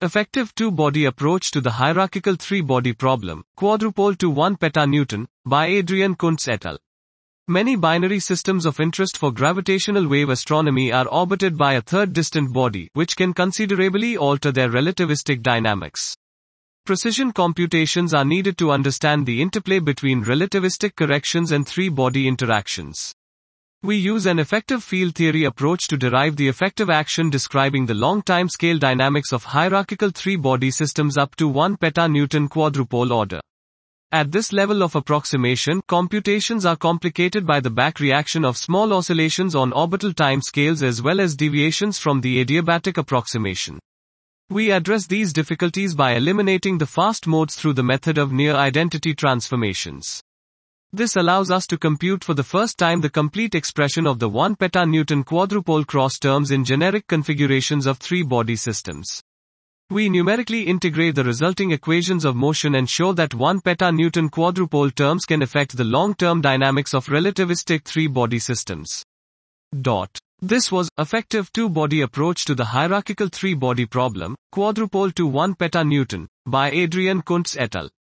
Effective two-body approach to the hierarchical three-body problem, quadrupole to 1 petanewton, by Adrian Kuntz et al. Many binary systems of interest for gravitational wave astronomy are orbited by a third distant body, which can considerably alter their relativistic dynamics. Precision computations are needed to understand the interplay between relativistic corrections and three-body interactions. We use an effective field theory approach to derive the effective action describing the long time-scale dynamics of hierarchical three-body systems up to 1 petanewton quadrupole order. At this level of approximation, computations are complicated by the back reaction of small oscillations on orbital time scales as well as deviations from the adiabatic approximation. We address these difficulties by eliminating the fast modes through the method of near-identity transformations. This allows us to compute for the first time the complete expression of the 1 petanewton quadrupole cross terms in generic configurations of three-body systems. We numerically integrate the resulting equations of motion and show that 1 petanewton quadrupole terms can affect the long-term dynamics of relativistic three-body systems. This was Effective Two-Body Approach to the Hierarchical Three-Body Problem, Quadrupole to 1 petanewton, by Adrian Kuntz et al.